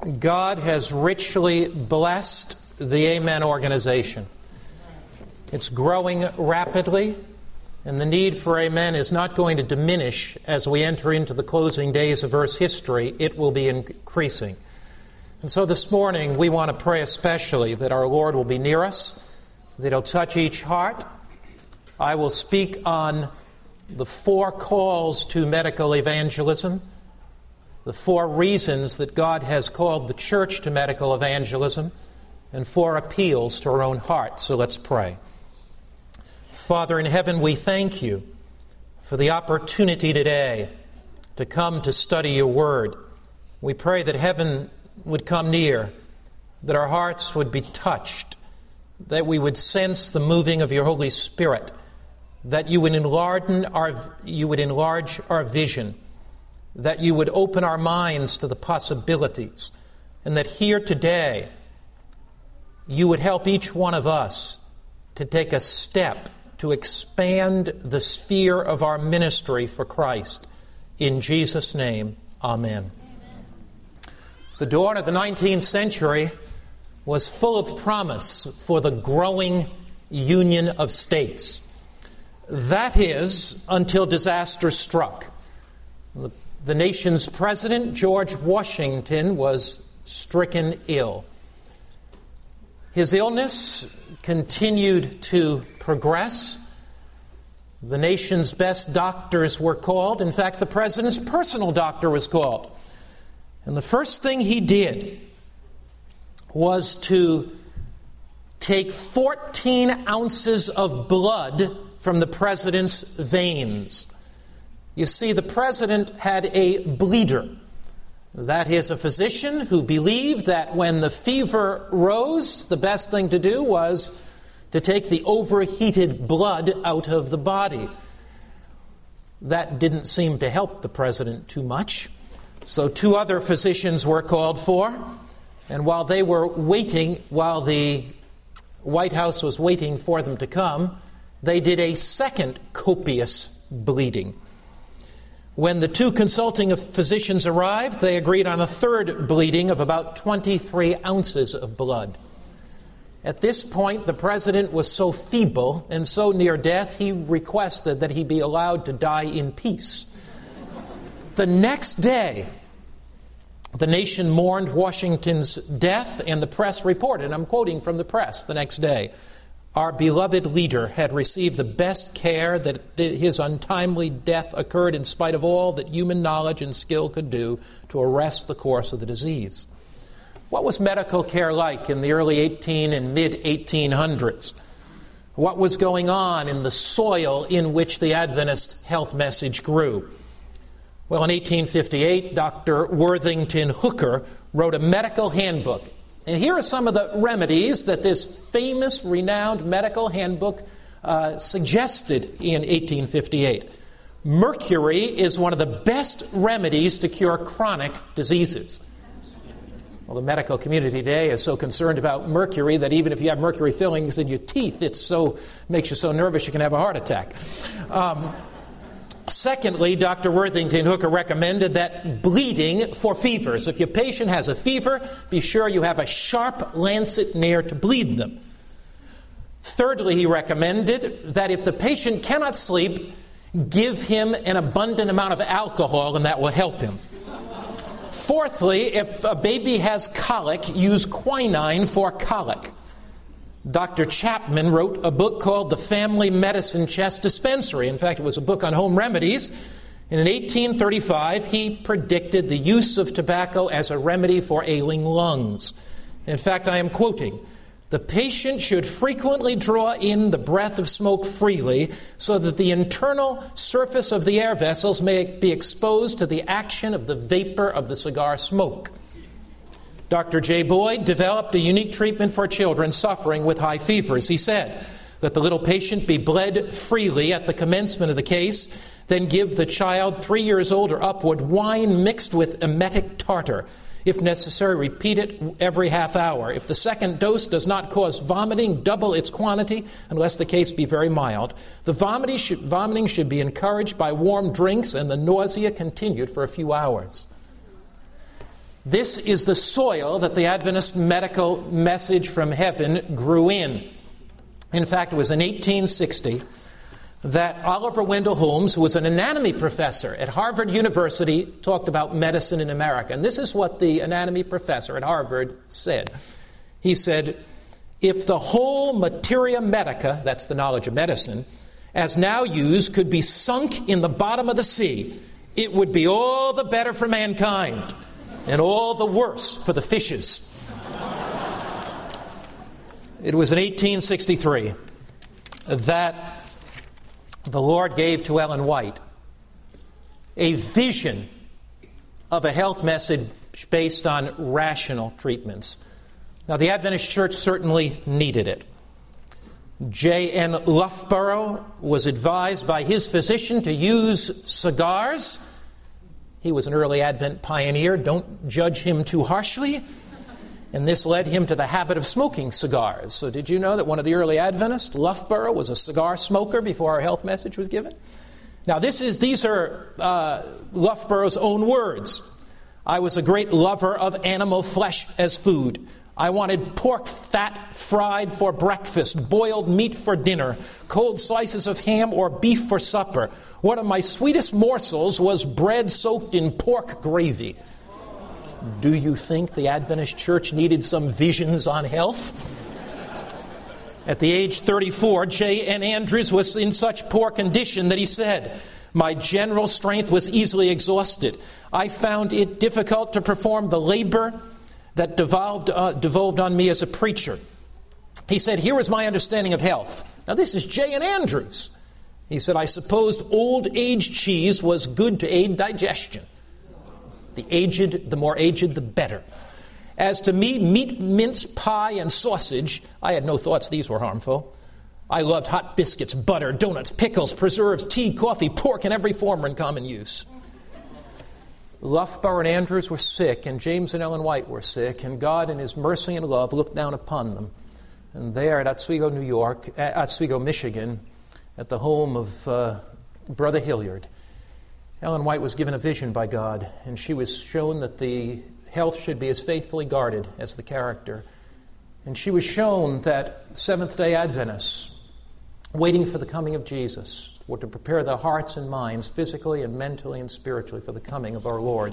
God has richly blessed the Amen organization. It's growing rapidly, and the need for Amen is not going to diminish as we enter into the closing days of Earth's history. It will be increasing. And so this morning we want to pray especially that our Lord will be near us, that He'll touch each heart. I will speak on the 4 calls to medical evangelism, the 4 reasons that God has called the church to medical evangelism, and 4 appeals to our own hearts. So let's pray. Father in heaven, we thank You for the opportunity today to come to study Your Word. We pray that heaven would come near, that our hearts would be touched, that we would sense the moving of Your Holy Spirit, that You would enlarge our vision, that You would open our minds to the possibilities, and that here today You would help each one of us to take a step to expand the sphere of our ministry for Christ. In Jesus' name, amen. The dawn of the 19th century was full of promise for the growing union of states. That is, until disaster struck. The nation's president, George Washington, was stricken ill. His illness continued to progress. The nation's best doctors were called. In fact, the president's personal doctor was called. And the first thing he did was to take 14 ounces of blood from the president's veins. You see, the president had a bleeder. That is, a physician who believed that when the fever rose, the best thing to do was to take the overheated blood out of the body. That didn't seem to help the president too much. So 2 other physicians were called for, and while they were waiting, while the White House was waiting for them to come, they did a second copious bleeding. When the 2 consulting physicians arrived, they agreed on a third bleeding of about 23 ounces of blood. At this point, the president was so feeble and so near death, he requested that he be allowed to die in peace. The next day, the nation mourned Washington's death, and the press reported, I'm quoting from the press the next day, "Our beloved leader had received the best care, that his untimely death occurred in spite of all that human knowledge and skill could do to arrest the course of the disease." What was medical care like in the early and mid-1800s? What was going on in the soil in which the Adventist health message grew? Well, in 1858, Dr. Worthington Hooker wrote a medical handbook. And here are some of the remedies that this famous, renowned medical handbook suggested in 1858. Mercury is one of the best remedies to cure chronic diseases. Well, the medical community today is so concerned about mercury that even if you have mercury fillings in your teeth, makes you so nervous you can have a heart attack. Secondly, Dr. Worthington Hooker recommended that bleeding for fevers. If your patient has a fever, be sure you have a sharp lancet near to bleed them. Thirdly, he recommended that if the patient cannot sleep, give him an abundant amount of alcohol, and that will help him. Fourthly, if a baby has colic, use quinine for colic. Dr. Chapman wrote a book called The Family Medicine Chest Dispensary. In fact, it was a book on home remedies. And in 1835, he predicted the use of tobacco as a remedy for ailing lungs. In fact, I am quoting, "The patient should frequently draw in the breath of smoke freely so that the internal surface of the air vessels may be exposed to the action of the vapor of the cigar smoke." Dr. J. Boyd developed a unique treatment for children suffering with high fevers. He said, "Let the little patient be bled freely at the commencement of the case, then give the child 3 years old or upward wine mixed with emetic tartar. If necessary, repeat it every half hour. If the second dose does not cause vomiting, double its quantity unless the case be very mild. The vomiting should be encouraged by warm drinks and the nausea continued for a few hours." This is the soil that the Adventist medical message from heaven grew in. In fact, it was in 1860 that Oliver Wendell Holmes, who was an anatomy professor at Harvard University, talked about medicine in America. And this is what the anatomy professor at Harvard said. He said, if the whole materia medica, that's the knowledge of medicine, as now used, could be sunk in the bottom of the sea, it would be all the better for mankind and all the worse for the fishes. It was in 1863 that the Lord gave to Ellen White a vision of a health message based on rational treatments. Now, the Adventist Church certainly needed it. J.N. Loughborough was advised by his physician to use cigars. He was an early Advent pioneer. Don't judge him too harshly. And this led him to the habit of smoking cigars. So did you know that one of the early Adventists, Loughborough, was a cigar smoker before our health message was given? Now, these are Loughborough's own words. I was a great lover of animal flesh as food. I wanted pork fat fried for breakfast, boiled meat for dinner, cold slices of ham or beef for supper. One of my sweetest morsels was bread soaked in pork gravy. Do you think the Adventist Church needed some visions on health? At the age 34, J.N. Andrews was in such poor condition that he said, my general strength was easily exhausted. I found it difficult to perform the labor that devolved on me as a preacher. He said, here is my understanding of health. Now this is J.N. Andrews. He said, I supposed old age cheese was good to aid digestion. The more aged, the better. As to me, meat, mince, pie, and sausage, I had no thoughts these were harmful. I loved hot biscuits, butter, donuts, pickles, preserves, tea, coffee, pork, and every form were in common use. Loughborough and Andrews were sick, and James and Ellen White were sick, and God in His mercy and love looked down upon them. And there at Oswego, Michigan, at the home of Brother Hilliard, Ellen White was given a vision by God, and she was shown that the health should be as faithfully guarded as the character. And she was shown that Seventh-day Adventists, waiting for the coming of Jesus, were to prepare their hearts and minds physically and mentally and spiritually for the coming of our Lord.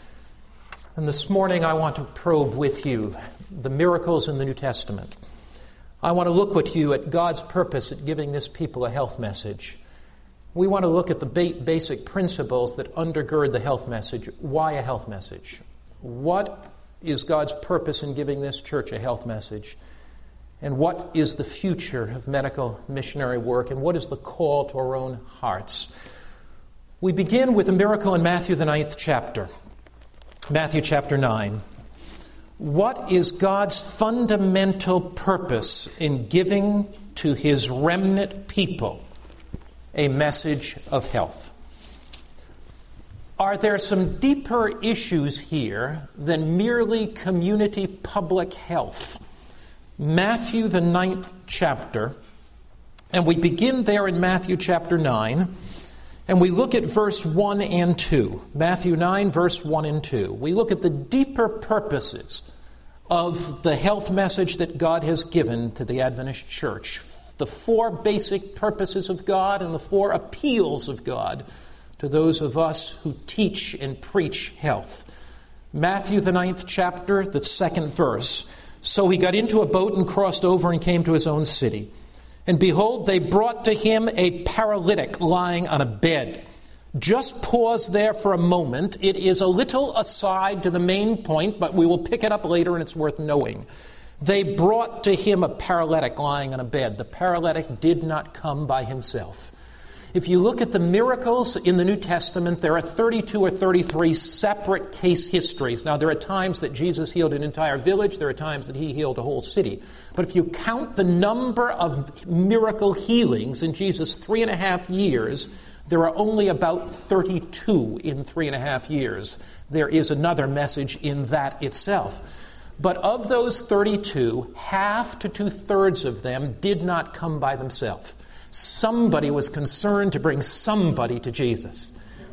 And this morning I want to probe with you the miracles in the New Testament. I want to look with you at God's purpose at giving this people a health message. We want to look at the basic principles that undergird the health message. Why a health message? What is God's purpose in giving this church a health message? And what is the future of medical missionary work? And what is the call to our own hearts? We begin with a miracle in Matthew, the 9th chapter. Matthew chapter 9. What is God's fundamental purpose in giving to His remnant people a message of health? Are there some deeper issues here than merely community public health? Matthew, the 9th chapter, and we begin there in Matthew chapter 9, and we look at verse 1 and 2. Matthew 9, verse 1 and 2. We look at the deeper purposes of the health message that God has given to the Adventist Church. The four basic purposes of God and the four appeals of God to those of us who teach and preach health. Matthew, the 9th chapter, the 2nd verse. So he got into a boat and crossed over and came to his own city. And behold, they brought to him a paralytic lying on a bed. Just pause there for a moment. It is a little aside to the main point, but we will pick it up later and it's worth knowing. They brought to him a paralytic lying on a bed. The paralytic did not come by himself. If you look at the miracles in the New Testament, there are 32 or 33 separate case histories. Now, there are times that Jesus healed an entire village. There are times that He healed a whole city. But if you count the number of miracle healings in Jesus' 3.5 years, there are only about 32 in 3.5 years. There is another message in that itself. But of those 32, half to 2/3 of them did not come by themselves. Somebody was concerned to bring somebody to Jesus.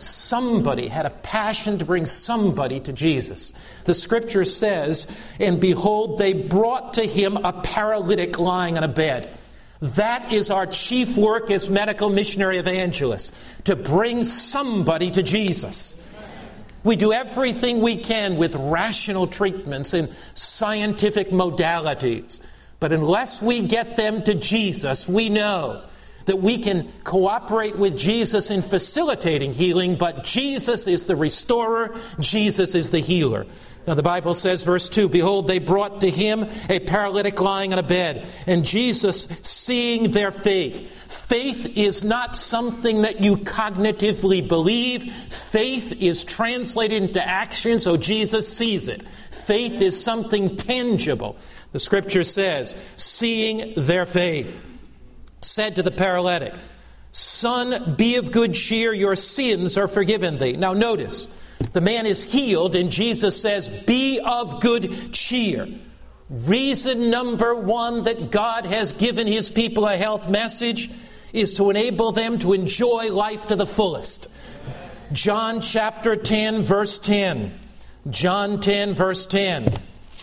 somebody, had a passion to bring somebody to Jesus. The scripture says, and behold, they brought to him a paralytic lying on a bed. That is our chief work as medical missionary evangelists, to bring somebody to Jesus. We do everything we can with rational treatments and scientific modalities. But unless we get them to Jesus, we know that we can cooperate with Jesus in facilitating healing, but Jesus is the restorer, Jesus is the healer. Now the Bible says, verse 2, behold, they brought to him a paralytic lying on a bed, and Jesus, seeing their faith. Faith is not something that you cognitively believe. Faith is translated into action, so Jesus sees it. Faith is something tangible. The scripture says, seeing their faith, said to the paralytic, Son, be of good cheer, your sins are forgiven thee. Now notice, the man is healed, and Jesus says, be of good cheer. Reason number one that God has given his people a health message is to enable them to enjoy life to the fullest. John chapter 10, verse 10. John 10, verse 10.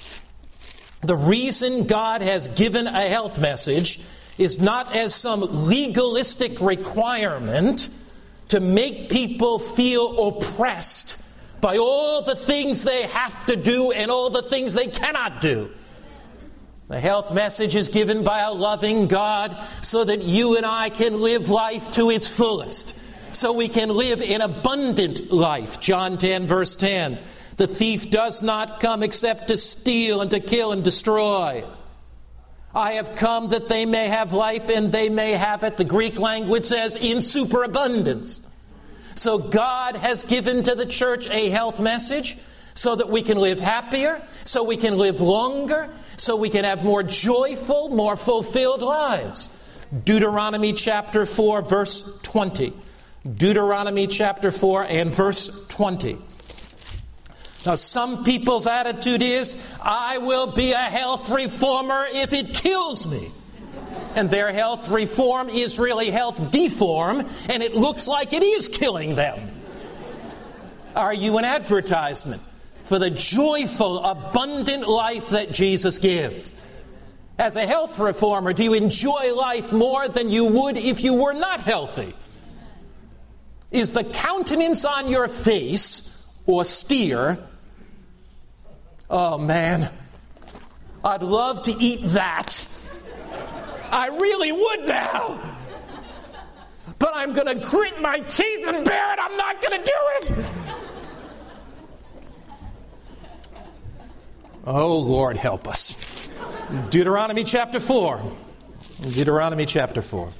The reason God has given a health message is not as some legalistic requirement to make people feel oppressed by all the things they have to do and all the things they cannot do. The health message is given by a loving God so that you and I can live life to its fullest, so we can live an abundant life. John 10, verse 10. The thief does not come except to steal and to kill and destroy. I have come that they may have life and they may have it, the Greek language says, in superabundance. So God has given to the church a health message so that we can live happier, so we can live longer, so we can have more joyful, more fulfilled lives. Deuteronomy chapter 4, verse 20. Deuteronomy chapter 4 and verse 20. Now, some people's attitude is, I will be a health reformer if it kills me. And their health reform is really health deform, and it looks like it is killing them. Are you an advertisement for the joyful, abundant life that Jesus gives? As a health reformer, do you enjoy life more than you would if you were not healthy? Is the countenance on your face austere? Oh man, I'd love to eat that. I really would now. But I'm going to grit my teeth and bear it. I'm not going to do it. Oh, Lord, help us. Deuteronomy chapter 4. Deuteronomy chapter 4.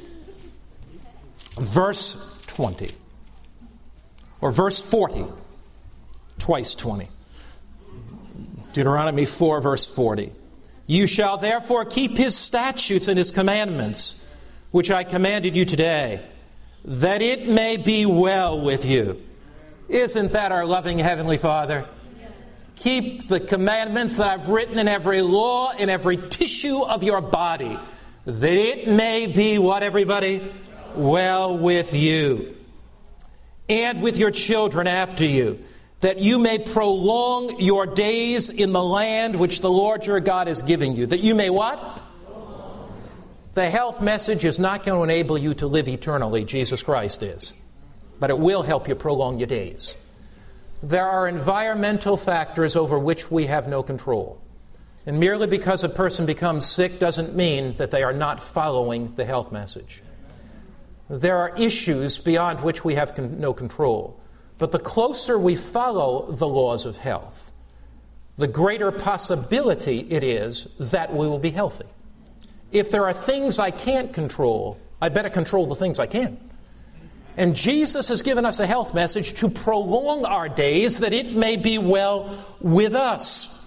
Verse 20. Or verse 40. Twice 20. Deuteronomy 4, verse 40. You shall therefore keep his statutes and his commandments, which I commanded you today, that it may be well with you. Isn't that our loving Heavenly Father? Keep the commandments that I've written in every law, in every tissue of your body, that it may be what, everybody? Well with you, and with your children after you, that you may prolong your days in the land which the Lord your God is giving you. That you may what? The health message is not going to enable you to live eternally. Jesus Christ is. But it will help you prolong your days. There are environmental factors over which we have no control. And merely because a person becomes sick doesn't mean that they are not following the health message. There are issues beyond which we have no control. But the closer we follow the laws of health, the greater possibility it is that we will be healthy. If there are things I can't control, I better control the things I can. And Jesus has given us a health message to prolong our days that it may be well with us.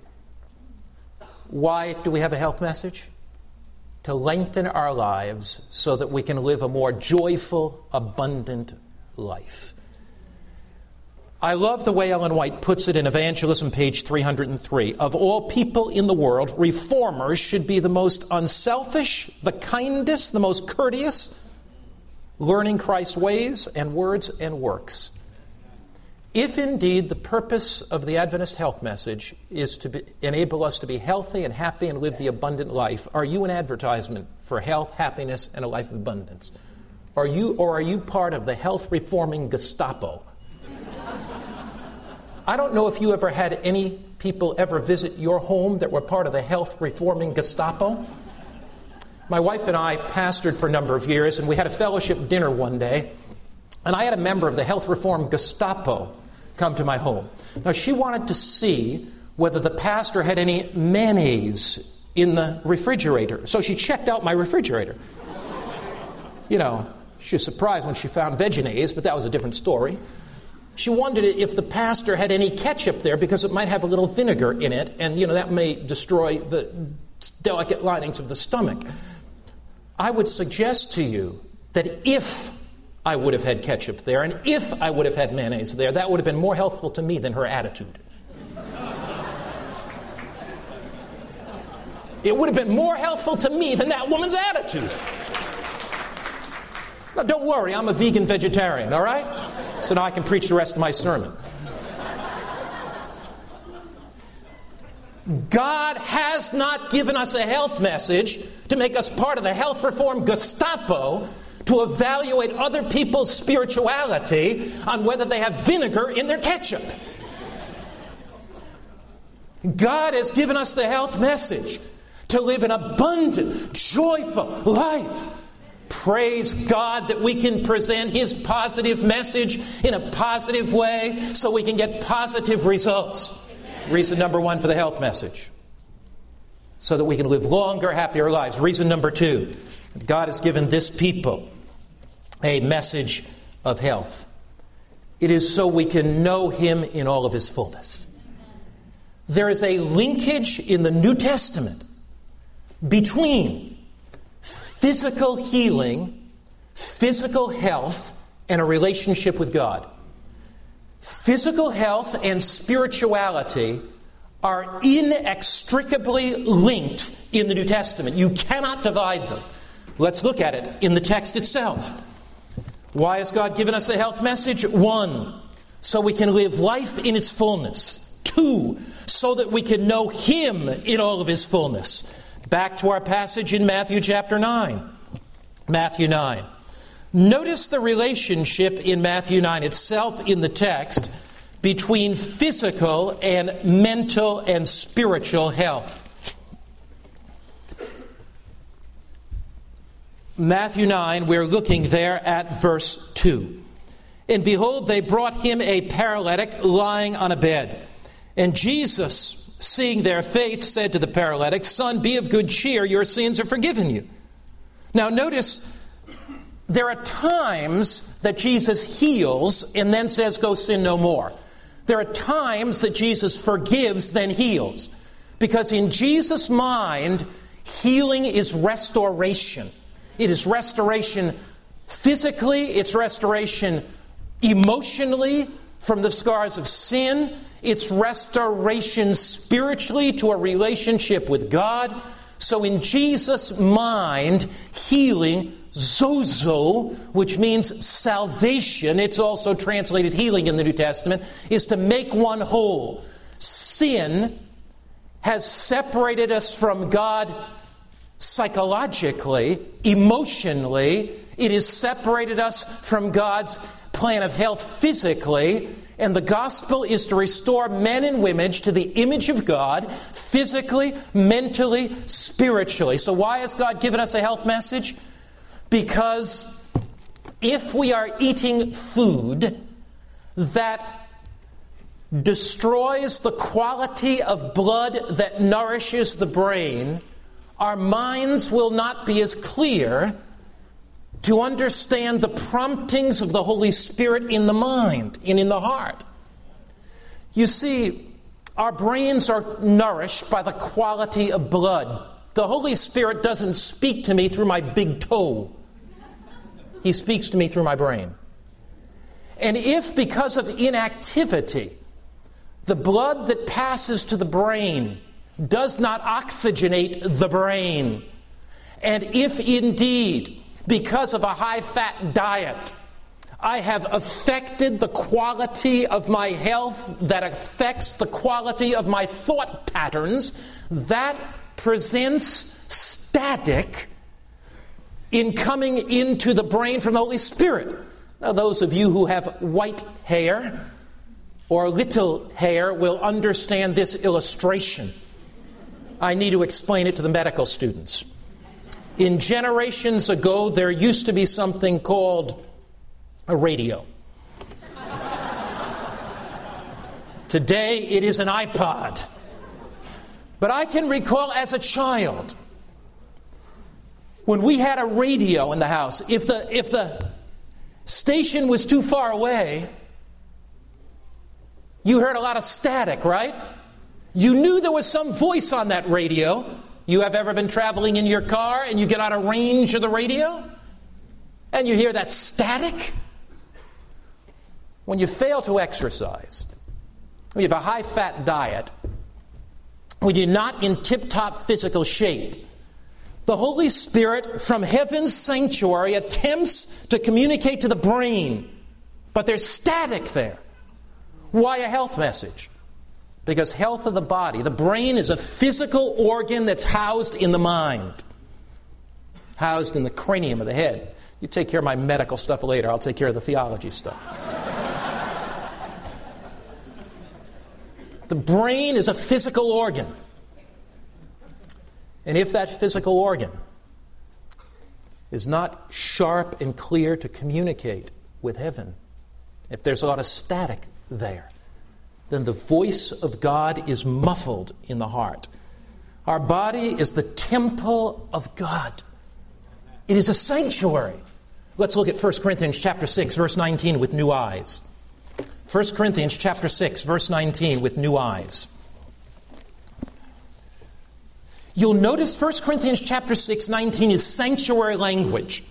Why do we have a health message? To lengthen our lives so that we can live a more joyful, abundant life. I love the way Ellen White puts it in Evangelism, page 303. Of all people in the world, reformers should be the most unselfish, the kindest, the most courteous, learning Christ's ways and words and works. If indeed the purpose of the Adventist health message is to enable us to be healthy and happy and live the abundant life, are you an advertisement for health, happiness, and a life of abundance? Are you part of the health reforming Gestapo? I don't know if you ever had any people ever visit your home that were part of the health reforming Gestapo. My wife and I pastored for a number of years, and we had a fellowship dinner one day, and I had a member of the health reform Gestapo come to my home. Now, she wanted to see whether the pastor had any mayonnaise in the refrigerator. So she checked out my refrigerator. You know, she was surprised when she found Vegenaise, but that was a different story. She wondered if the pastor had any ketchup there because it might have a little vinegar in it, and, you know, that may destroy the delicate linings of the stomach. I would suggest to you that if I would have had ketchup there, and if I would have had mayonnaise there, that would have been more helpful to me than her attitude. It would have been more helpful to me than that woman's attitude. Now, don't worry, I'm a vegan vegetarian, all right? So now I can preach the rest of my sermon. God has not given us a health message to make us part of the health reform Gestapo to evaluate other people's spirituality on whether they have vinegar in their ketchup. God has given us the health message to live an abundant, joyful life. Praise God that we can present His positive message in a positive way so we can get positive results. Reason number one for the health message. So that we can live longer, happier lives. Reason number two. God has given this people a message of health. It is so we can know Him in all of His fullness. There is a linkage in the New Testament between physical healing, physical health, and a relationship with God. Physical health and spirituality are inextricably linked in the New Testament. You cannot divide them. Let's look at it in the text itself. Why has God given us a health message? 1, so we can live life in its fullness. 2, so that we can know Him in all of His fullness. Back to our passage in Matthew chapter 9. Matthew 9. Notice the relationship in Matthew 9 itself in the text between physical and mental and spiritual health. Matthew 9, we're looking there at verse 2. And behold, they brought him a paralytic lying on a bed. And Jesus, seeing their faith, said to the paralytic, "Son, be of good cheer, your sins are forgiven you." Now notice, there are times that Jesus heals and then says, "Go sin no more." There are times that Jesus forgives, then heals. Because in Jesus' mind, healing is restoration. It is restoration physically, it's restoration emotionally from the scars of sin. It's restoration spiritually to a relationship with God. So in Jesus' mind, healing, zozo, which means salvation, it's also translated healing in the New Testament, is to make one whole. Sin has separated us from God psychologically, emotionally. It has separated us from God's plan of health physically. And the gospel is to restore men and women to the image of God, physically, mentally, spiritually. So why has God given us a health message? Because if we are eating food that destroys the quality of blood that nourishes the brain, our minds will not be as clear to understand the promptings of the Holy Spirit in the mind and in the heart. You see, our brains are nourished by the quality of blood. The Holy Spirit doesn't speak to me through my big toe. He speaks to me through my brain. And if, because of inactivity, the blood that passes to the brain does not oxygenate the brain, and if indeed because of a high-fat diet, I have affected the quality of my health that affects the quality of my thought patterns. That presents static in coming into the brain from the Holy Spirit. Now, those of you who have white hair or little hair will understand this illustration. I need to explain it to the medical students. In generations ago, there used to be something called a radio. Today, it is an iPod. But I can recall as a child, when we had a radio in the house, if the station was too far away, you heard a lot of static, right? You knew there was some voice on that radio. You have ever been traveling in your car and you get out of range of the radio and you hear that static? When you fail to exercise, when you have a high-fat diet, when you're not in tip-top physical shape, the Holy Spirit from heaven's sanctuary attempts to communicate to the brain, but there's static there. Why a health message? Because health of the body, the brain is a physical organ that's housed in the mind, housed in the cranium of the head. You take care of my medical stuff later. I'll take care of the theology stuff. The brain is a physical organ. And if that physical organ is not sharp and clear to communicate with heaven, if there's a lot of static there, then the voice of God is muffled in the heart. Our body is the temple of God. It is a sanctuary. Let's look at 1 Corinthians chapter 6, verse 19 with new eyes. 1 Corinthians chapter 6, verse 19 with new eyes. You'll notice 1 Corinthians chapter 6, 19 is sanctuary language.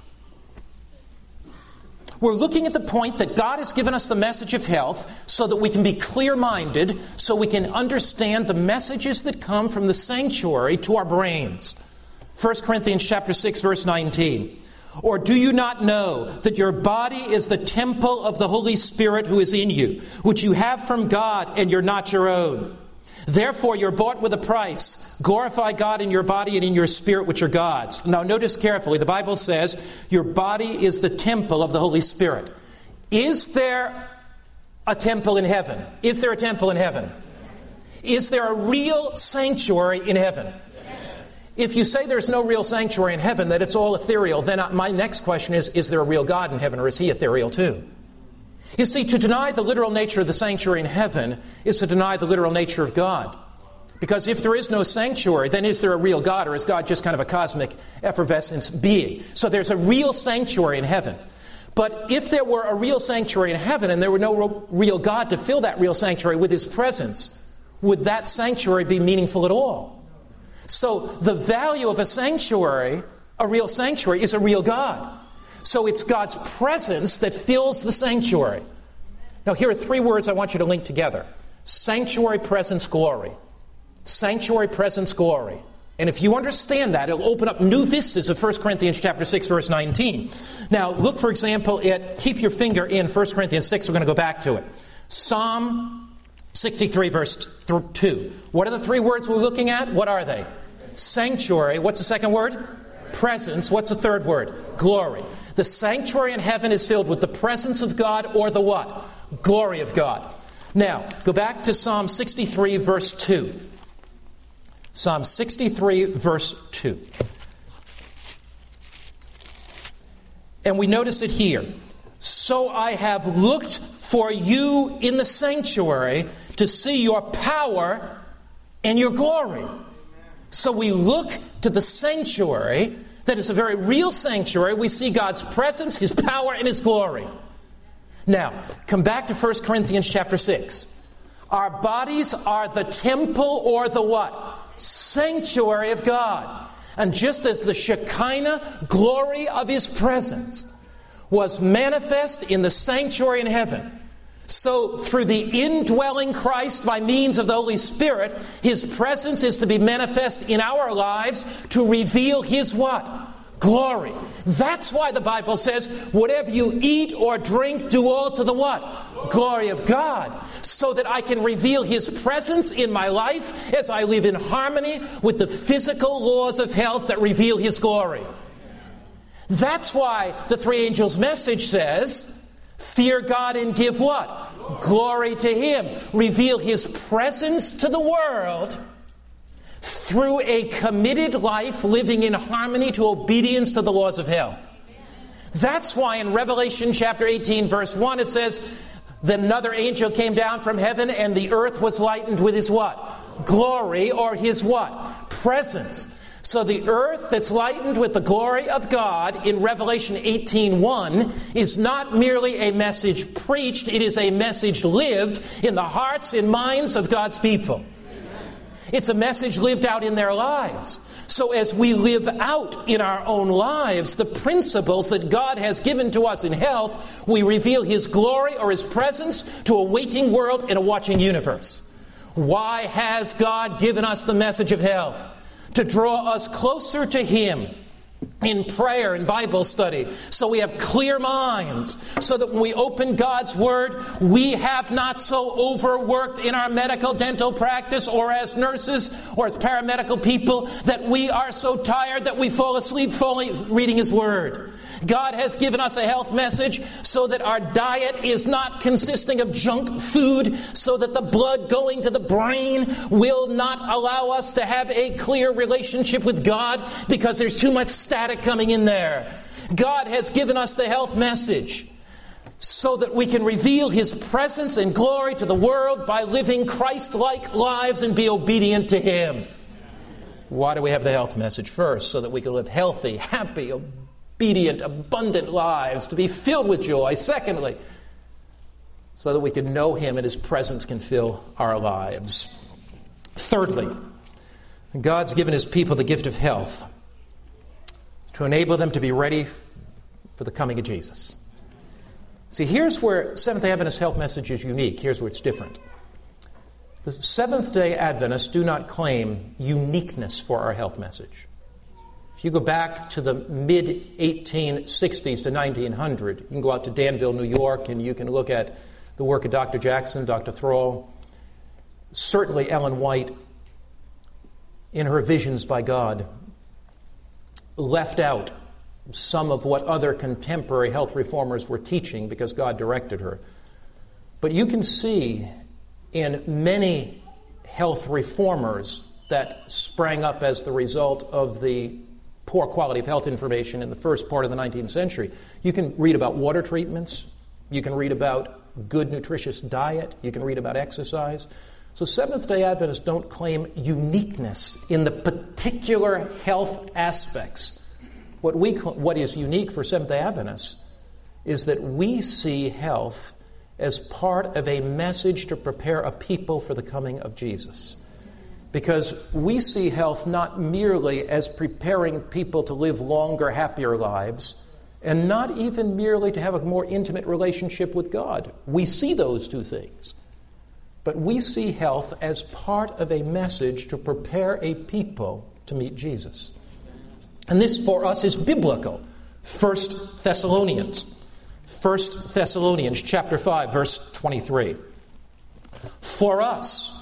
We're looking at the point that God has given us the message of health so that we can be clear-minded, so we can understand the messages that come from the sanctuary to our brains. 1 Corinthians chapter 6, verse 19. Or do you not know that your body is the temple of the Holy Spirit who is in you, which you have from God, and you're not your own? Therefore, you're bought with a price. Glorify God in your body and in your spirit, which are God's. Now, notice carefully. The Bible says your body is the temple of the Holy Spirit. Is there a temple in heaven? Is there a temple in heaven? Is there a real sanctuary in heaven? If you say there's no real sanctuary in heaven, that it's all ethereal, then my next question is there a real God in heaven, or is he ethereal too? You see, to deny the literal nature of the sanctuary in heaven is to deny the literal nature of God. Because if there is no sanctuary, then is there a real God, or is God just kind of a cosmic effervescence being? So there's a real sanctuary in heaven. But if there were a real sanctuary in heaven and there were no real God to fill that real sanctuary with his presence, would that sanctuary be meaningful at all? So the value of a sanctuary, a real sanctuary, is a real God. So it's God's presence that fills the sanctuary. Now here are three words I want you to link together. Sanctuary, presence, glory. Sanctuary, presence, glory. And if you understand that, it'll open up new vistas of 1 Corinthians chapter 6, verse 19. Now look, for example, keep your finger in 1 Corinthians 6. We're going to go back to it. Psalm 63, verse 2. What are the three words we're looking at? What are they? Sanctuary. What's the second word? Presence. What's the third word? Glory. The sanctuary in heaven is filled with the presence of God, or the what? Glory of God. Now, go back to Psalm 63, verse 2. Psalm 63, verse 2. And we notice it here. So I have looked for you in the sanctuary to see your power and your glory. So we look to the sanctuary, that is a very real sanctuary. We see God's presence, his power, and his glory. Now, come back to 1 Corinthians chapter 6. Our bodies are the temple, or the what? Sanctuary of God. And just as the Shekinah glory of his presence was manifest in the sanctuary in heaven, so through the indwelling Christ by means of the Holy Spirit, his presence is to be manifest in our lives to reveal his what? Glory. That's why the Bible says, whatever you eat or drink, do all to the what? Glory of God. So that I can reveal His presence in my life as I live in harmony with the physical laws of health that reveal His glory. That's why the three angels' message says, fear God and give what? Glory to Him. Reveal His presence to the world through a committed life living in harmony to obedience to the laws of health. That's why in Revelation chapter 18 verse 1 it says, then another angel came down from heaven and the earth was lightened with His what? Glory, or His what? Presence. So the earth that's lightened with the glory of God in Revelation 18:1 is not merely a message preached, it is a message lived in the hearts and minds of God's people. It's a message lived out in their lives. So as we live out in our own lives the principles that God has given to us in health, we reveal His glory or His presence to a waiting world and a watching universe. Why has God given us the message of health? To draw us closer to Him in prayer and Bible study, so we have clear minds, so that when we open God's Word, we have not so overworked in our medical dental practice or as nurses or as paramedical people that we are so tired that we fall asleep reading His Word. God has given us a health message so that our diet is not consisting of junk food, so that the blood going to the brain will not allow us to have a clear relationship with God because there's too much static coming in there. God has given us the health message so that we can reveal His presence and glory to the world by living Christ-like lives and be obedient to Him. Why do we have the health message? First, so that we can live healthy, happy, obedient, abundant lives, to be filled with joy. Secondly, so that we can know Him and His presence can fill our lives. Thirdly, God's given His people the gift of health to enable them to be ready for the coming of Jesus. See, here's where Seventh-day Adventist health message is unique. Here's where it's different. The Seventh-day Adventists do not claim uniqueness for our health message. If you go back to the mid-1860s to 1900, you can go out to Danville, New York, and you can look at the work of Dr. Jackson, Dr. Thrall, certainly Ellen White, in her visions by God, left out some of what other contemporary health reformers were teaching because God directed her. But you can see in many health reformers that sprang up as the result of the poor quality of health information in the first part of the 19th century. You can read about water treatments. You can read about good, nutritious diet. You can read about exercise. So Seventh-day Adventists don't claim uniqueness in the particular health aspects. What is unique for Seventh-day Adventists is that we see health as part of a message to prepare a people for the coming of Jesus. Because we see health not merely as preparing people to live longer, happier lives, and not even merely to have a more intimate relationship with God. We see those two things. But we see health as part of a message to prepare a people to meet Jesus. And this for us is biblical. 1 Thessalonians chapter 5, verse 23. For us,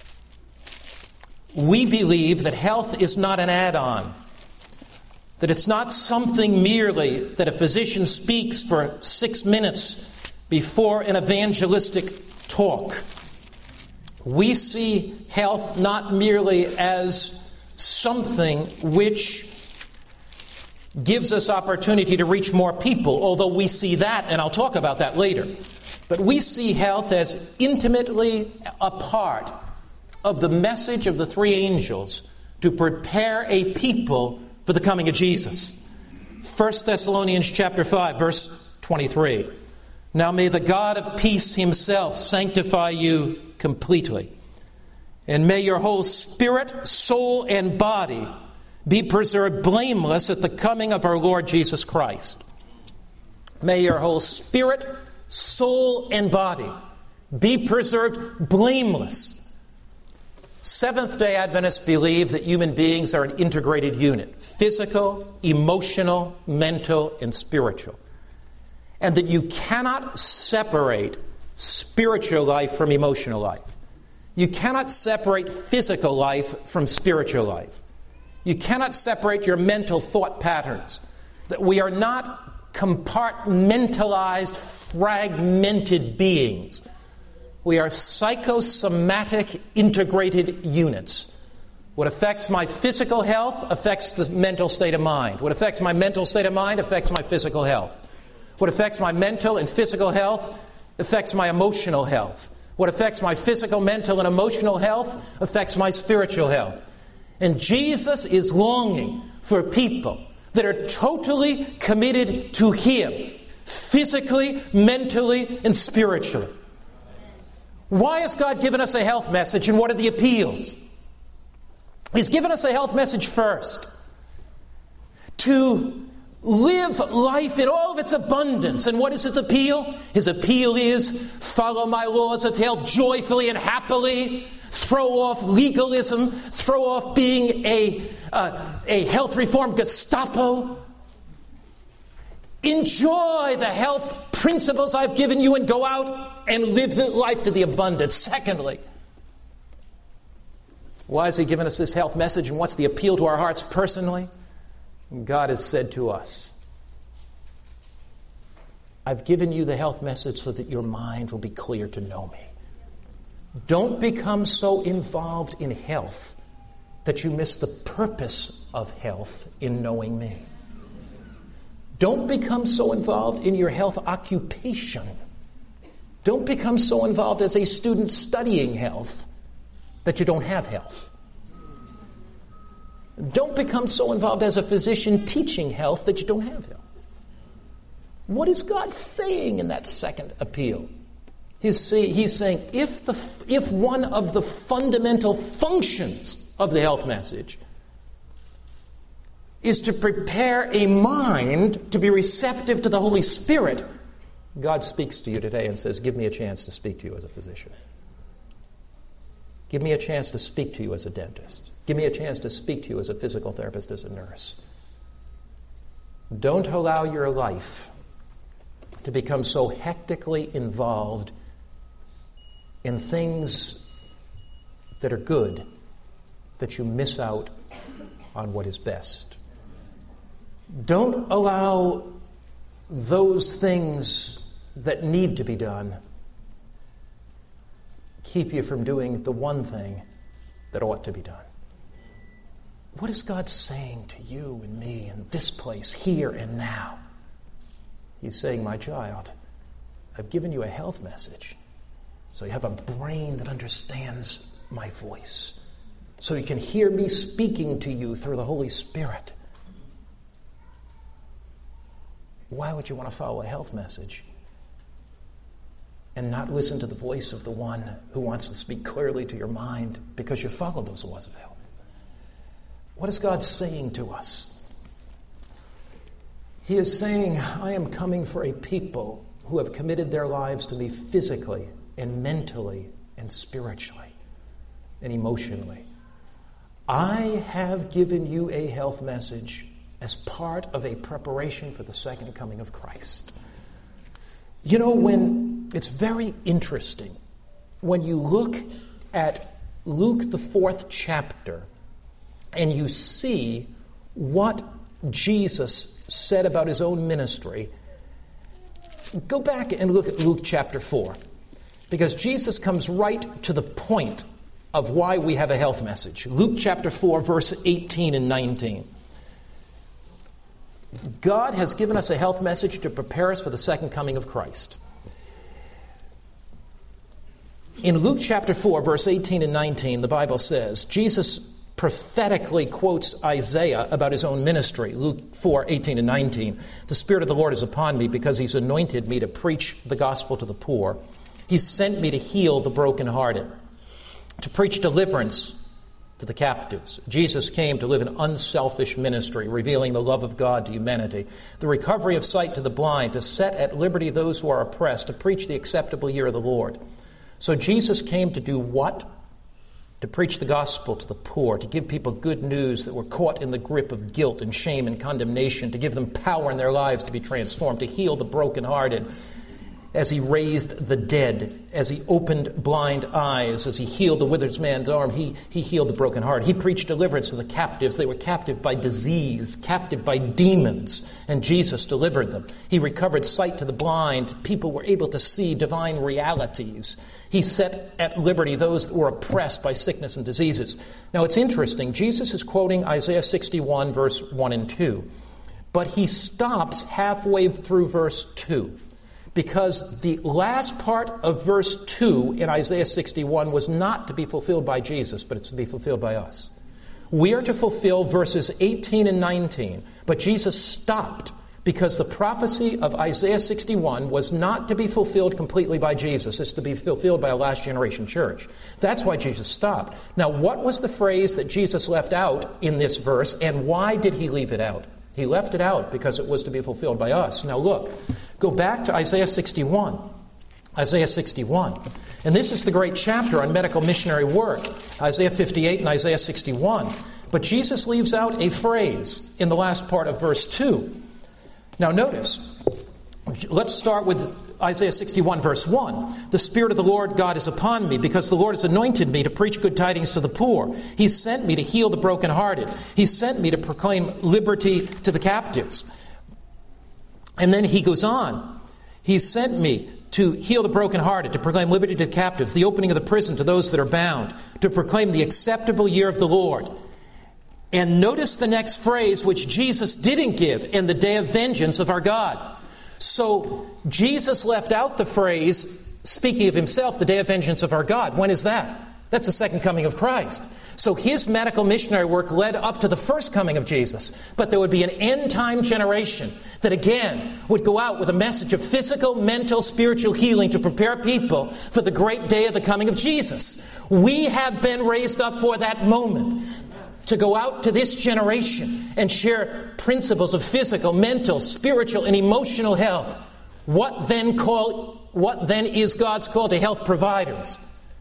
we believe that health is not an add-on, that it's not something merely that a physician speaks for 6 minutes before an evangelistic talk. We see health not merely as something which gives us opportunity to reach more people, although we see that, and I'll talk about that later. But we see health as intimately a part of the message of the three angels to prepare a people for the coming of Jesus. 1 Thessalonians chapter 5, verse 23. Now may the God of peace Himself sanctify you completely, and may your whole spirit, soul, and body be preserved blameless at the coming of our Lord Jesus Christ. May your whole spirit, soul, and body be preserved blameless. Seventh-day Adventists believe that human beings are an integrated unit: physical, emotional, mental, and spiritual. And that you cannot separate spiritual life from emotional life. You cannot separate physical life from spiritual life. You cannot separate your mental thought patterns. That we are not compartmentalized, fragmented beings. We are psychosomatic integrated units. What affects my physical health affects the mental state of mind. What affects my mental state of mind affects my physical health. What affects my mental and physical health affects my emotional health. What affects my physical, mental, and emotional health affects my spiritual health. And Jesus is longing for people that are totally committed to Him, physically, mentally, and spiritually. Why has God given us a health message, and what are the appeals? He's given us a health message first. To live life in all of its abundance. And what is its appeal? His appeal is, follow my laws of health joyfully and happily. Throw off legalism. Throw off being a health reform Gestapo. Enjoy the health principles I've given you and go out and live the life to the abundance. Secondly, why has He given us this health message, and what's the appeal to our hearts personally? God has said to us, I've given you the health message so that your mind will be clear to know me. Don't become so involved in health that you miss the purpose of health in knowing me. Don't become so involved in your health occupation. Don't become so involved as a student studying health that you don't have health. Don't become so involved as a physician teaching health that you don't have health. What is God saying in that second appeal? He's saying if one of the fundamental functions of the health message is to prepare a mind to be receptive to the Holy Spirit, God speaks to you today and says, give me a chance to speak to you as a physician. Give me a chance to speak to you as a dentist. Give me a chance to speak to you as a physical therapist, as a nurse. Don't allow your life to become so hectically involved in things that are good that you miss out on what is best. Don't allow those things that need to be done keep you from doing the one thing that ought to be done. What is God saying to you and me in this place, here and now? He's saying, my child, I've given you a health message so you have a brain that understands my voice, so you can hear me speaking to you through the Holy Spirit. Why would you want to follow a health message and not listen to the voice of the one who wants to speak clearly to your mind because you follow those laws of health? What is God saying to us? He is saying, I am coming for a people who have committed their lives to me physically and mentally and spiritually and emotionally. I have given you a health message as part of a preparation for the second coming of Christ. You know, when it's very interesting, when you look at Luke, the 4th chapter, and you see what Jesus said about his own ministry, go back and look at Luke chapter 4, because Jesus comes right to the point of why we have a health message. Luke chapter 4, verse 18 and 19. God has given us a health message to prepare us for the second coming of Christ. In Luke chapter 4, verse 18 and 19, the Bible says, Jesus prophetically quotes Isaiah about his own ministry. Luke 4, 18 and 19. The Spirit of the Lord is upon me because He's anointed me to preach the gospel to the poor. He's sent me to heal the brokenhearted, to preach deliverance to the captives. Jesus came to live an unselfish ministry, revealing the love of God to humanity, the recovery of sight to the blind, to set at liberty those who are oppressed, to preach the acceptable year of the Lord. So Jesus came to do what? to preach the gospel to the poor, to give people good news that were caught in the grip of guilt and shame and condemnation, to give them power in their lives to be transformed, to heal the brokenhearted, as he raised the dead, as he opened blind eyes, as he healed the withered man's arm, he healed the brokenhearted. He preached deliverance to the captives. They were captive by disease, captive by demons, and Jesus delivered them. He recovered sight to the blind. People were able to see divine realities. He set at liberty those that were oppressed by sickness and diseases. Now it's interesting. Jesus is quoting Isaiah 61, verse 1 and 2. But he stops halfway through verse 2. Because the last part of verse 2 in Isaiah 61 was not to be fulfilled by Jesus, but it's to be fulfilled by us. We are to fulfill verses 18 and 19, but Jesus stopped because the prophecy of Isaiah 61 was not to be fulfilled completely by Jesus. It's to be fulfilled by a last generation church. That's why Jesus stopped. Now, what was the phrase that Jesus left out in this verse, and why did he leave it out? He left it out because it was to be fulfilled by us. Now look, go back to Isaiah 61. Isaiah 61. And this is the great chapter on medical missionary work. Isaiah 58 and Isaiah 61. But Jesus leaves out a phrase in the last part of verse 2. Now notice, let's start with Isaiah 61, verse 1. The Spirit of the Lord God is upon me, because the Lord has anointed me to preach good tidings to the poor. He sent me to heal the brokenhearted. He sent me to proclaim liberty to the captives. And then he goes on. He sent me to heal the brokenhearted, to proclaim liberty to the captives, the opening of the prison to those that are bound, to proclaim the acceptable year of the Lord. And notice the next phrase, which Jesus didn't give, in the day of vengeance of our God. So Jesus left out the phrase, speaking of himself, the day of vengeance of our God. When is that? That's the second coming of Christ. So his medical missionary work led up to the first coming of Jesus. But there would be an end-time generation that again would go out with a message of physical, mental, spiritual healing to prepare people for the great day of the coming of Jesus. We have been raised up for that moment, to go out to this generation and share principles of physical, mental, spiritual, and emotional health. What then is God's call to health providers?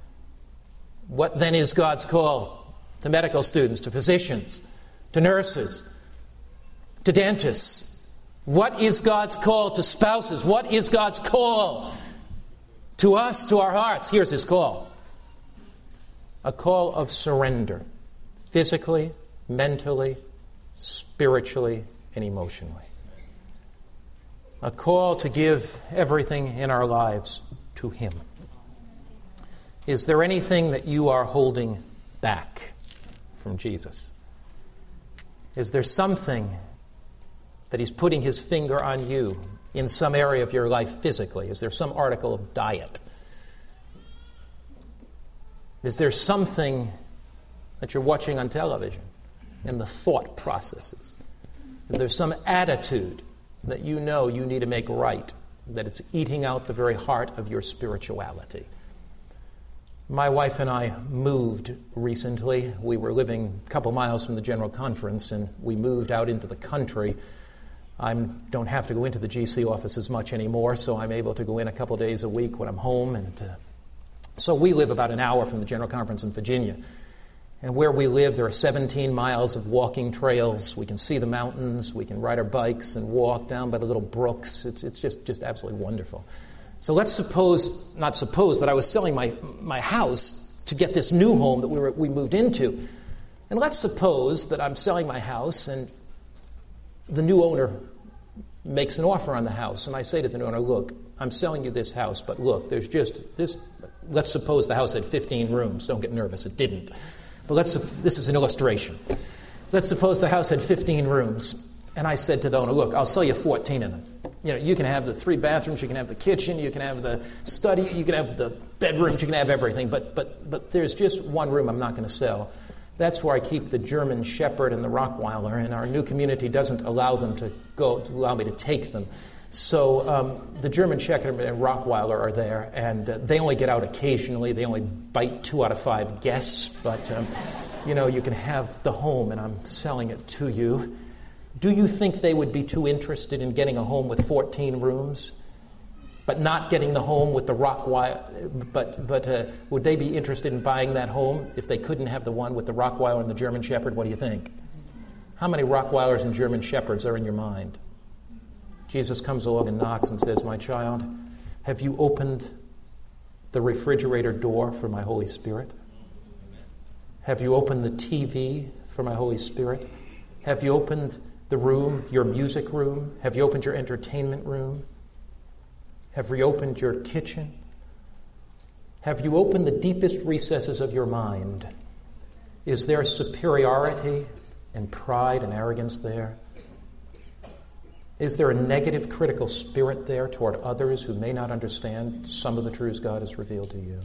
What then is God's call to medical students, to physicians, to nurses, to dentists? What is God's call to spouses? What is God's call to us, to our hearts? Here's his call. A call of surrender. Physically, mentally, spiritually, and emotionally. A call to give everything in our lives to him. Is there anything that you are holding back from Jesus? Is there something that he's putting his finger on you in some area of your life physically? Is there some article of diet? Is there something that you're watching on television and the thought processes? If there's some attitude that you know you need to make right, that it's eating out the very heart of your spirituality. My wife and I moved recently. We were living a couple miles from the General Conference, and we moved out into the country. I don't have to go into the GC office as much anymore, so I'm able to go in a couple days a week when I'm home. And so we live about an hour from the General Conference in Virginia. And where we live, there are 17 miles of walking trails. We can see the mountains. We can ride our bikes and walk down by the little brooks. It's just absolutely wonderful. So let's but I was selling my house to get this new home that we moved into. And let's suppose that I'm selling my house and the new owner makes an offer on the house. And I say to the new owner, look, I'm selling you this house, but look, there's just this. Let's suppose the house had 15 rooms. Don't get nervous. It didn't. But this is an illustration. Let's suppose the house had 15 rooms. And I said to the owner, look, I'll sell you 14 of them. You can have the 3 bathrooms, you can have the kitchen, you can have the study, you can have the bedrooms, you can have everything. But there's just one room I'm not going to sell. That's where I keep the German Shepherd and the Rottweiler, and our new community doesn't allow me to take them. So the German Shepherd and Rottweiler are there, and they only get out occasionally. They only bite 2 out of 5 guests, but you can have the home, and I'm selling it to you. Do you think they would be too interested in getting a home with 14 rooms? but not getting the home with the Rottweiler. But would they be interested in buying that home if they couldn't have the one with the Rottweiler and the German Shepherd? What do you think? How many Rottweilers and German Shepherds are in your mind? Jesus comes along and knocks and says, "My child, have you opened the refrigerator door for my Holy Spirit? Have you opened the TV for my Holy Spirit? Have you opened the room, your music room? Have you opened your entertainment room? Have you opened your kitchen? Have you opened the deepest recesses of your mind? Is there superiority and pride and arrogance there? Is there a negative critical spirit there toward others who may not understand some of the truths God has revealed to you?"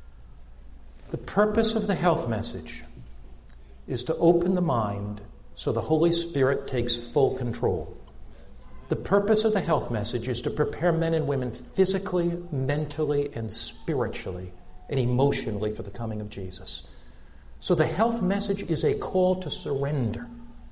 The purpose of the health message is to open the mind so the Holy Spirit takes full control. The purpose of the health message is to prepare men and women physically, mentally, and spiritually and emotionally for the coming of Jesus. So the health message is a call to surrender.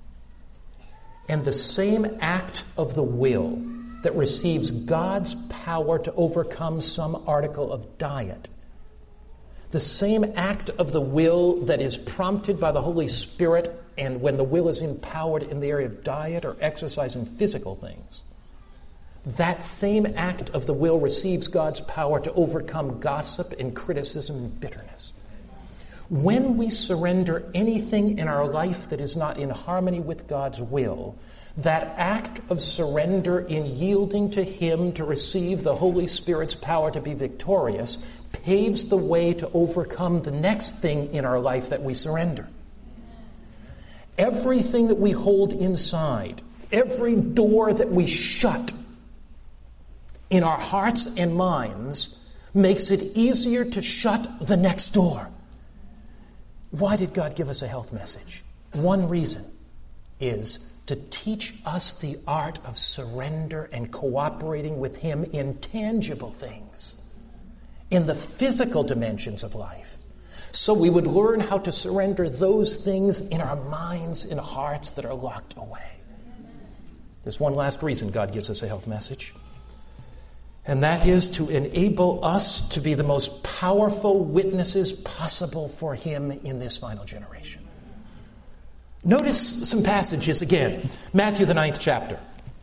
And the same act of the will that receives God's power to overcome some article of diet, the same act of the will that is prompted by the Holy Spirit, and when the will is empowered in the area of diet or exercise and physical things, that same act of the will receives God's power to overcome gossip and criticism and bitterness. When we surrender anything in our life that is not in harmony with God's will, that act of surrender in yielding to Him to receive the Holy Spirit's power to be victorious paves the way to overcome the next thing in our life that we surrender. Everything that we hold inside, every door that we shut in our hearts and minds makes it easier to shut the next door. Why did God give us a health message? One reason is to teach us the art of surrender and cooperating with Him in tangible things, in the physical dimensions of life. So we would learn how to surrender those things in our minds and hearts that are locked away. There's one last reason God gives us a health message, and that is to enable us to be the most powerful witnesses possible for Him in this final generation. Notice some passages again. Matthew, the 9th chapter.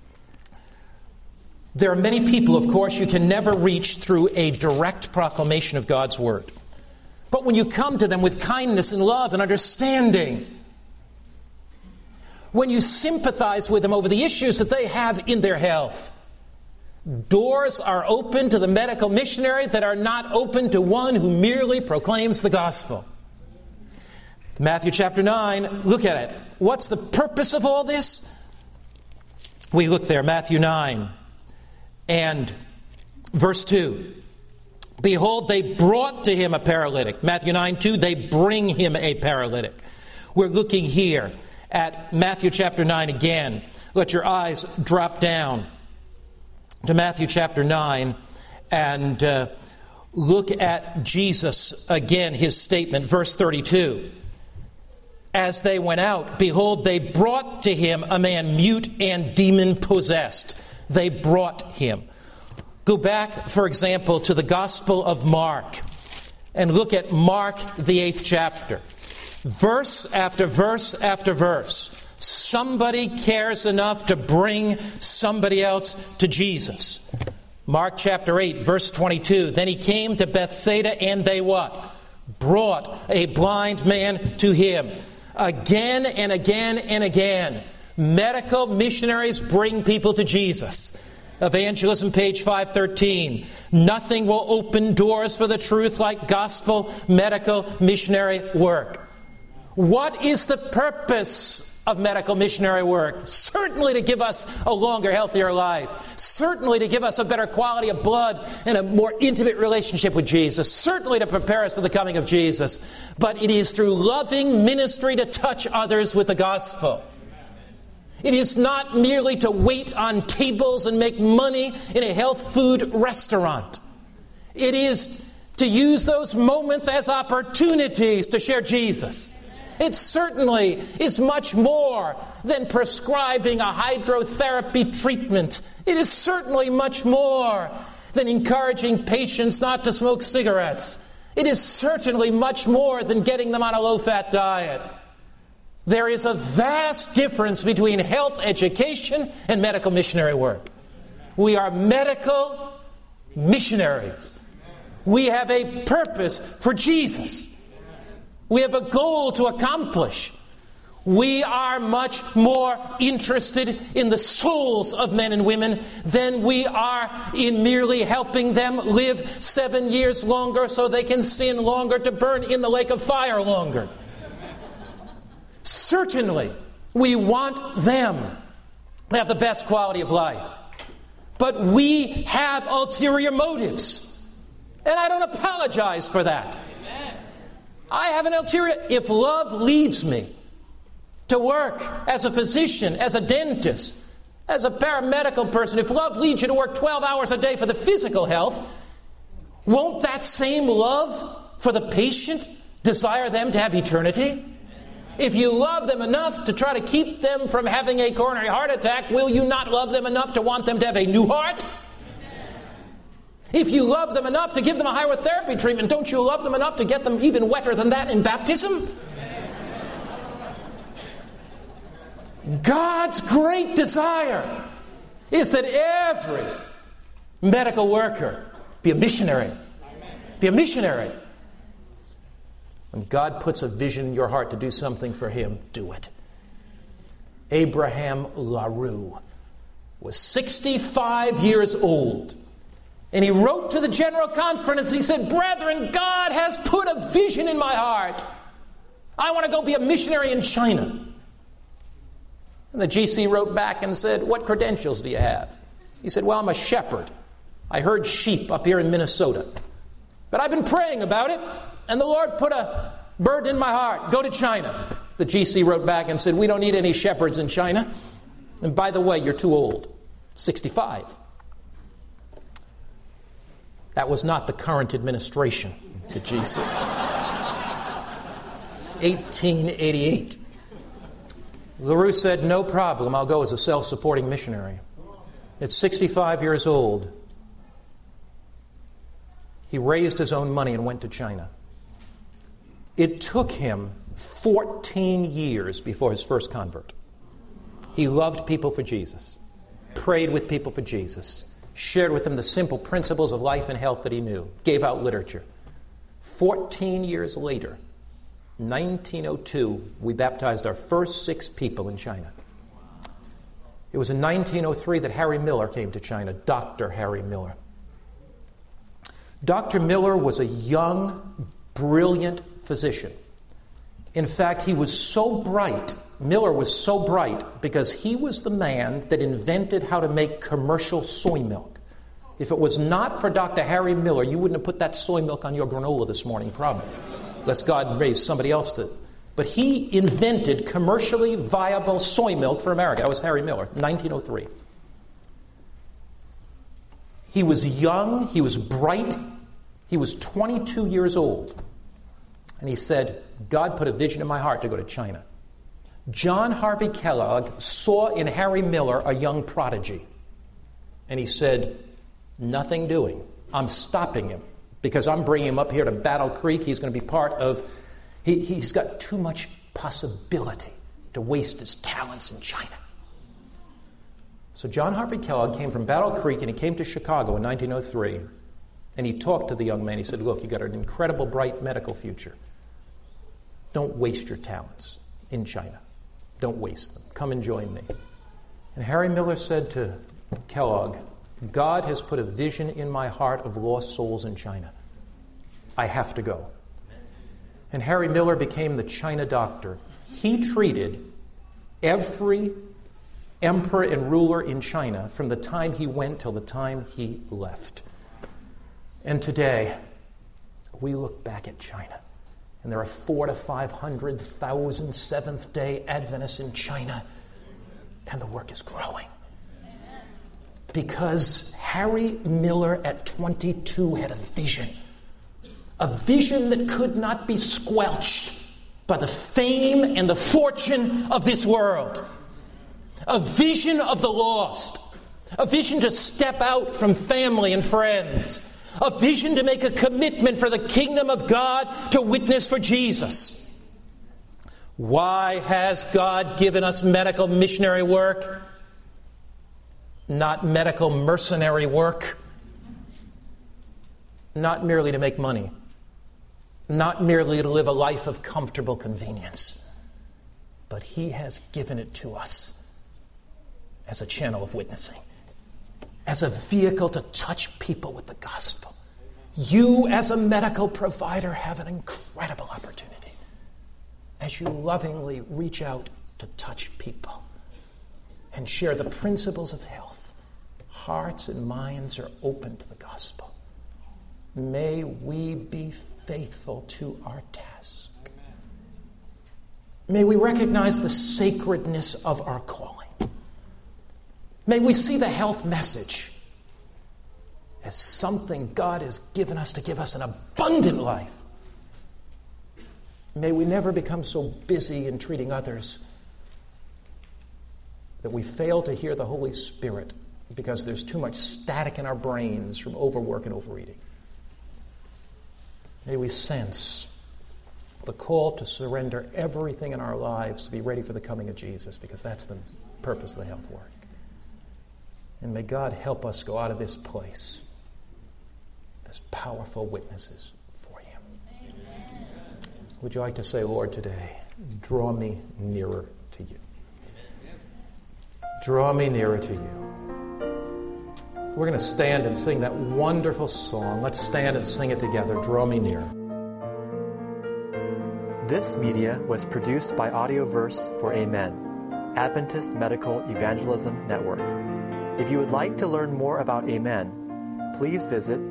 There are many people, of course, you can never reach through a direct proclamation of God's word. But when you come to them with kindness and love and understanding, when you sympathize with them over the issues that they have in their health, doors are open to the medical missionary that are not open to one who merely proclaims the gospel. Matthew chapter 9, look at it. What's the purpose of all this? We look there, Matthew 9 and verse 2. Behold, they brought to him a paralytic. Matthew 9:2, they bring him a paralytic. We're looking here at Matthew chapter 9 again. Let your eyes drop down to Matthew chapter 9 and look at Jesus again, his statement, verse 32. As they went out, behold, they brought to him a man mute and demon-possessed. They brought him. Go back, for example, to the Gospel of Mark and look at Mark, the 8th chapter. Verse after verse after verse. Somebody cares enough to bring somebody else to Jesus. Mark chapter 8, verse 22. Then he came to Bethsaida and they what? Brought a blind man to him. Again and again and again, medical missionaries bring people to Jesus. Evangelism, page 513. Nothing will open doors for the truth like gospel, medical, missionary work. What is the purpose of medical missionary work? Certainly to give us a longer, healthier life. Certainly to give us a better quality of blood and a more intimate relationship with Jesus. Certainly to prepare us for the coming of Jesus. But it is through loving ministry to touch others with the gospel. It is not merely to wait on tables and make money in a health food restaurant. It is to use those moments as opportunities to share Jesus. It certainly is much more than prescribing a hydrotherapy treatment. It is certainly much more than encouraging patients not to smoke cigarettes. It is certainly much more than getting them on a low-fat diet. There is a vast difference between health education and medical missionary work. We are medical missionaries. We have a purpose for Jesus. We have a goal to accomplish. We are much more interested in the souls of men and women than we are in merely helping them live 7 years longer so they can sin longer, to burn in the lake of fire longer. Certainly, we want them to have the best quality of life. But we have ulterior motives. And I don't apologize for that. I have an ulterior. If love leads me to work as a physician, as a dentist, as a paramedical person, if love leads you to work 12 hours a day for the physical health, won't that same love for the patient desire them to have eternity? If you love them enough to try to keep them from having a coronary heart attack, will you not love them enough to want them to have a new heart? If you love them enough to give them a hydrotherapy treatment, don't you love them enough to get them even wetter than that in baptism? God's great desire is that every medical worker be a missionary. Be a missionary. When God puts a vision in your heart to do something for Him, do it. Abraham LaRue was 65 years old. And he wrote to the General Conference. He said, "Brethren, God has put a vision in my heart. I want to go be a missionary in China." And the GC wrote back and said, "What credentials do you have?" He said, "Well, I'm a shepherd. I herd sheep up here in Minnesota. But I've been praying about it, and the Lord put a burden in my heart. Go to China." The GC wrote back and said, "We don't need any shepherds in China. And by the way, you're too old. 65. That was not the current administration, the GC. 1888. LaRue said, "No problem, I'll go as a self-supporting missionary." At 65 years old, he raised his own money and went to China. It took him 14 years before his first convert. He loved people for Jesus, prayed with people for Jesus, shared with them the simple principles of life and health that he knew, gave out literature. 14 years later, 1902, we baptized our first 6 people in China. It was in 1903 that Harry Miller came to China, Dr. Harry Miller. Dr. Miller was a young, brilliant physician. In fact, he was so bright, Miller was so bright, because he was the man that invented how to make commercial soy milk. If it was not for Dr. Harry Miller, you wouldn't have put that soy milk on your granola this morning, probably. Unless God raised somebody else to. But he invented commercially viable soy milk for America. That was Harry Miller, 1903. He was young, he was bright, he was 22 years old. And he said, "God put a vision in my heart to go to China." John Harvey Kellogg saw in Harry Miller a young prodigy. And he said, "Nothing doing. I'm stopping him because I'm bringing him up here to Battle Creek. He's going to be part of... He's got too much possibility to waste his talents in China." So John Harvey Kellogg came from Battle Creek and he came to Chicago in 1903. And he talked to the young man. He said, "Look, you got an incredible, bright medical future. Don't waste your talents in China. Don't waste them. Come and join me." And Harry Miller said to Kellogg, "God has put a vision in my heart of lost souls in China. I have to go." And Harry Miller became the China doctor. He treated every emperor and ruler in China from the time he went till the time he left. And today, we look back at China, and there are 400,000 to 500,000 Seventh-day Adventists in China, and the work is growing. Because Harry Miller at 22 had a vision that could not be squelched by the fame and the fortune of this world. A vision of the lost. a vision to step out from family and friends, a vision to make a commitment for the kingdom of God to witness for Jesus. Why has God given us medical missionary work? Not medical mercenary work. Not merely to make money. Not merely to live a life of comfortable convenience. But He has given it to us as a channel of witnessing, as a vehicle to touch people with the gospel. You, as a medical provider, have an incredible opportunity as you lovingly reach out to touch people and share the principles of health. Hearts and minds are open to the gospel. May we be faithful to our task. May we recognize the sacredness of our calling. May we see the health message as something God has given us to give us an abundant life. May we never become so busy in treating others that we fail to hear the Holy Spirit because there's too much static in our brains from overwork and overeating. May we sense the call to surrender everything in our lives to be ready for the coming of Jesus, because that's the purpose of the health work. And may God help us go out of this place as powerful witnesses for Him. Amen. Would you like to say, Lord, today, draw me nearer to You. Draw me nearer to You. We're going to stand and sing that wonderful song. Let's stand and sing it together. Draw me near. This media was produced by Audioverse for Amen, Adventist Medical Evangelism Network. If you would like to learn more about Amen, please visit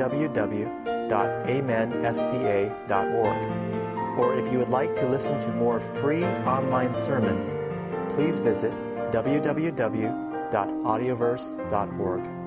www.amensda.org. Or if you would like to listen to more free online sermons, please visit www.audioverse.org.